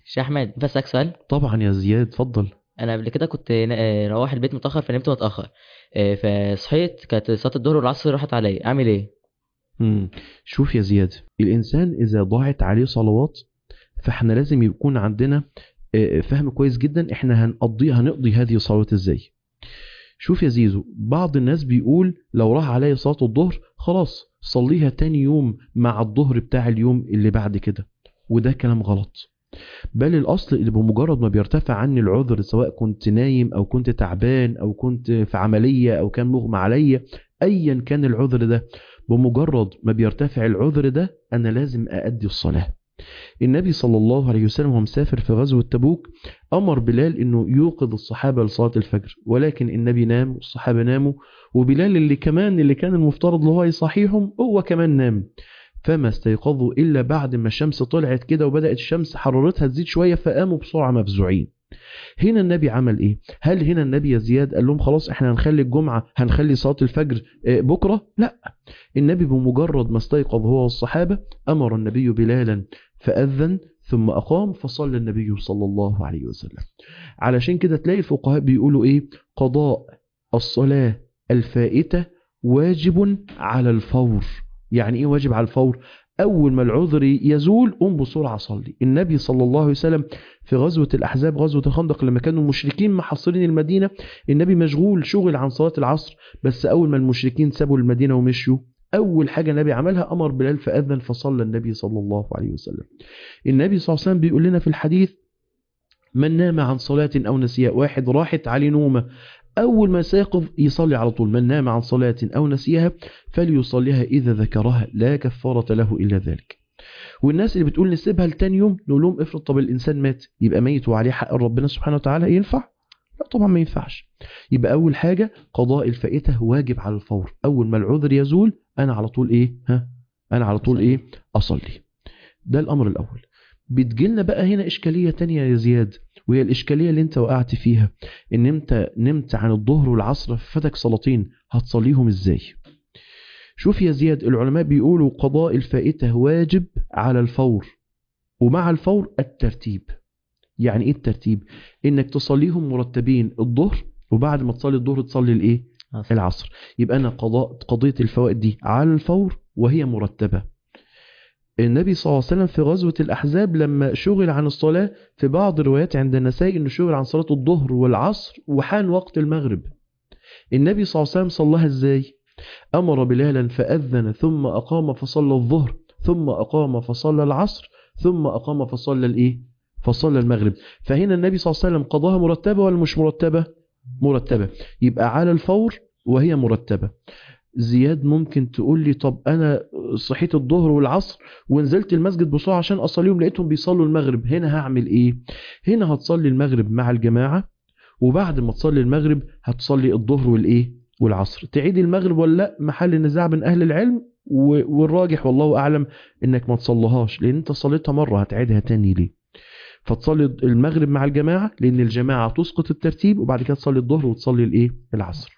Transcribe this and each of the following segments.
شيخ احمد بسألك سؤال. طبعا يا زياد، اتفضل. انا قبل كده كنت روح البيت متاخر فنمت متاخر. فصحيت كانت صلاه الظهر والعصر راحت عليا، اعمل ايه؟ مم. شوف يا زياد، الإنسان إذا ضاعت عليه صلوات فإحنا لازم يكون عندنا فهم كويس جدا إحنا هنقضي هذه الصلوات إزاي. شوف يا زيزو، بعض الناس بيقول لو راح عليه صلاة الظهر خلاص صليها تاني يوم مع الظهر بتاع اليوم اللي بعد كده، وده كلام غلط. بل الأصل اللي بمجرد ما بيرتفع عني العذر، سواء كنت نايم أو كنت تعبان أو كنت في عملية أو كان مغمى عليا، أيا كان العذر ده، بمجرد ما بيرتفع العذر ده أنا لازم أأدي الصلاة. النبي صلى الله عليه وسلم وهو مسافر في غزوة تبوك أمر بلال أنه يوقظ الصحابة لصلاة الفجر، ولكن النبي نام والصحابة ناموا، وبلال اللي كان المفترض له هو يصحيهم هو كمان نام. فما استيقظوا إلا بعد ما الشمس طلعت كده وبدأت الشمس حرارتها تزيد شوية، فقاموا بسرعة مفزوعين. هنا النبي عمل إيه؟ هل هنا النبي يا زياد قال لهم خلاص إحنا هنخلي الجمعة، هنخلي صلاة الفجر بكرة؟ لا. النبي بمجرد ما استيقظ هو والصحابة أمر النبي بلالا فأذن، ثم أقام فصلى النبي صلى الله عليه وسلم. علشان كده تلاقي الفقهاء بيقولوا إيه؟ قضاء الصلاة الفائتة واجب على الفور. يعني إيه واجب على الفور؟ أول ما العذر يزول قم بسرعة صلي. النبي صلى الله عليه وسلم في غزوة الأحزاب، غزوة الخندق، لما كانوا المشركين محاصرين المدينة، النبي مشغول شغل عن صلاة العصر، بس أول ما المشركين سابوا المدينة ومشوا أول حاجة النبي عملها أمر بلال فأذن فصلى النبي صلى الله عليه وسلم. النبي صلى الله عليه وسلم بيقول لنا في الحديث: من نام عن صلاة أو نسيها، واحد راحت عليه نومة أول ما يستيقظ يصلي على طول. من نام عن صلاة أو نسيها فليصليها إذا ذكرها لا كفارة له إلا ذلك. والناس اللي بتقول نسيبها لتاني يوم نقول لهم افرض طب الإنسان مات، يبقى ميت وعليه حق ربنا سبحانه وتعالى، ينفع؟ لا طبعا ما ينفعش. يبقى أول حاجة قضاء الفائتة واجب على الفور، أول ما العذر يزول أنا على طول إيه؟ أنا على طول اصلي. إيه؟ أصلي. ده الأمر الأول. بتجيلنا بقى هنا إشكالية تانية يا زياد، وهي الإشكالية اللي انت وقعت فيها، ان انت نمت عن الظهر والعصر فاتك صلاتين، هتصليهم ازاي؟ شوف يا زياد، العلماء بيقولوا قضاء الفائتة واجب على الفور، ومع الفور الترتيب. يعني ايه الترتيب؟ انك تصليهم مرتبين، الظهر وبعد ما تصلي الظهر تصلي الايه؟ اصل. العصر. يبقى انا قضية الفوائد دي على الفور وهي مرتبة. النبي صلى الله عليه وسلم في غزوة الأحزاب لما شغل عن الصلاة، في بعض الروايات عند النسائي أنه شغل عن صلاة الظهر والعصر وحان وقت المغرب. النبي صلى الله عليه وسلم صلاها إزاي؟ أمر بلالا فأذن ثم أقام فصلى الظهر، ثم أقام فصلى العصر، ثم أقام فصلى الإيه؟ فصلى المغرب. فهنا النبي صلى الله عليه وسلم قضاها مرتبة ولا مش مرتبة؟ مرتبة. يبقى على الفور وهي مرتبة. زياد ممكن تقول لي طب انا صحيت الظهر والعصر ونزلت المسجد بسرعه عشان اصليهم لقيتهم بيصلوا المغرب، هنا هعمل ايه؟ هنا هتصلي المغرب مع الجماعه، وبعد ما تصلي المغرب هتصلي الظهر والايه؟ والعصر. تعيد المغرب ولا لا؟ محل نزاع بين اهل العلم، والراجح والله اعلم انك ما تصليهاش، لان انت صليتها مره هتعيدها تاني ليه؟ فتصلي المغرب مع الجماعه لان الجماعه تسقط الترتيب، وبعد كده تصلي الظهر وتصلي الايه؟ العصر.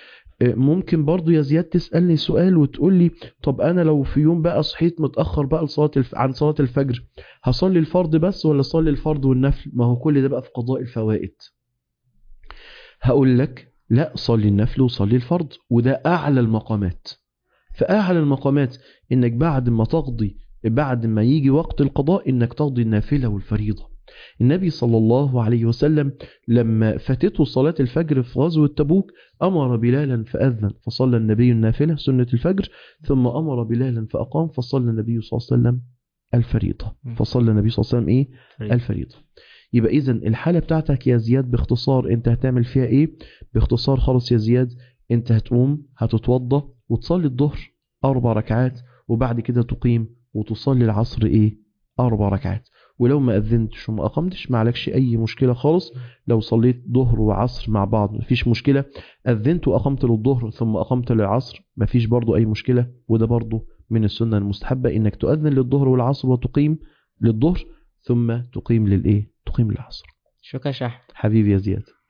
ممكن برضو يا زياد تسألني سؤال وتقول لي طب أنا لو في يوم بقى صحيت متأخر بقى عن صلاة الفجر، هصلي الفرض بس ولا صلي الفرض والنفل؟ ما هو كل ده بقى في قضاء الفوائد. هقول لك لا، صلي النفل وصلي الفرض، وده أعلى المقامات. فأعلى المقامات إنك بعد ما يجي وقت القضاء إنك تقضي النافلة والفريضة. النبي صلى الله عليه وسلم لما فاتته صلاة الفجر في غزوة تبوك أمر بلالا فأذن فصلى النبي النافلة سنة الفجر، ثم أمر بلالا فأقام فصلى النبي صلى الله عليه وسلم الفريضة. فصلى النبي صلى الله عليه وسلم إيه؟ فريضة. الفريضة. يبقى إذن الحالة بتاعتك يا زياد باختصار أنت هتعمل فيها إيه؟ باختصار خالص يا زياد، أنت هتقوم هتتوضى وتصلي الظهر 4 ركعات، وبعد كده تقيم وتصلي العصر إيه؟ 4 ركعات. ولو ما أذنتش وما أقمتش ما عليكش أي مشكلة خالص، لو صليت ظهر وعصر مع بعض مفيش مشكلة. أذنت وأقمت للظهر ثم أقمت للعصر مفيش برضو أي مشكلة، وده برضو من السنة المستحبة إنك تؤذن للظهر والعصر وتقيم للظهر ثم تقيم للإيه؟ تقيم للعصر. شكرا يا شيخ. حبيبي يا زياد.